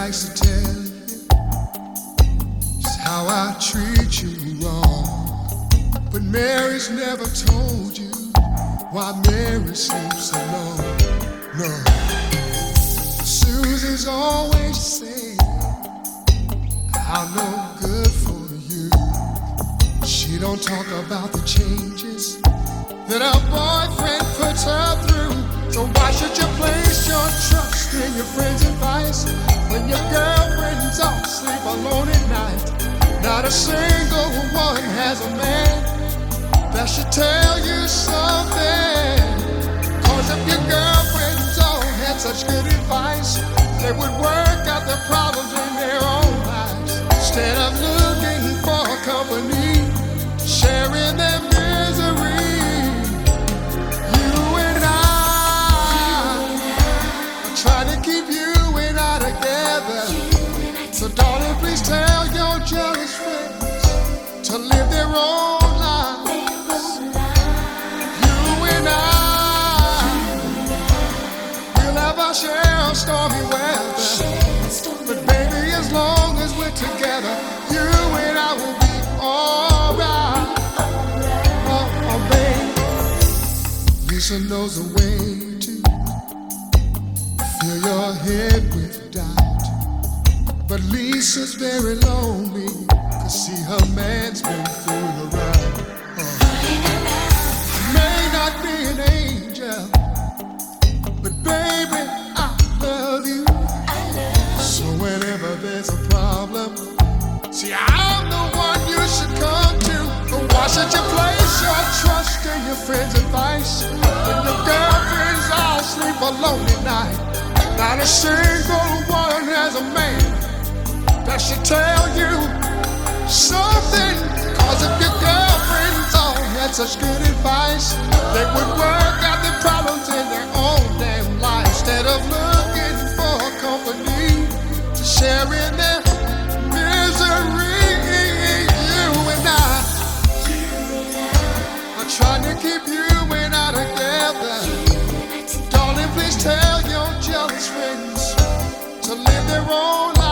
likes to tell you just how I treat you wrong. But Mary's never told you why Mary sleeps alone. No. Susie's always saying I'm no good for you. She don't talk about the changes that her boyfriend puts her through. So why should you place your trust in your friend's advice when your girlfriends all sleep alone at night? Not a single one has a man that should tell you something. Cause if your girlfriends all had such good advice, they would work out their problems in their own lives instead of looking for company, sharing their misery. Trying to keep you and I together. So darling, please tell your jealous friends to live their own lives. You and I will have our share of stormy weather. But baby, as long as we're together, you and I will be alright. Oh, babe. Lisa knows the way fill your head with doubt. But Lisa's very lonely, cause see her man's been fooling around. May not be an angel, but baby, I love you. So whenever there's a problem, see, I'm the one you should come to. But why should you place your trust in your friend's advice when your girlfriends all sleep alone at night? Not a single one has a man that should tell you something. Cause if your girlfriends all had such good advice, they would work out their problems in their own damn life instead of looking for company to share in their misery. You and I are trying to keep you and I together. Darling, please tell your jealous friends to live their own life.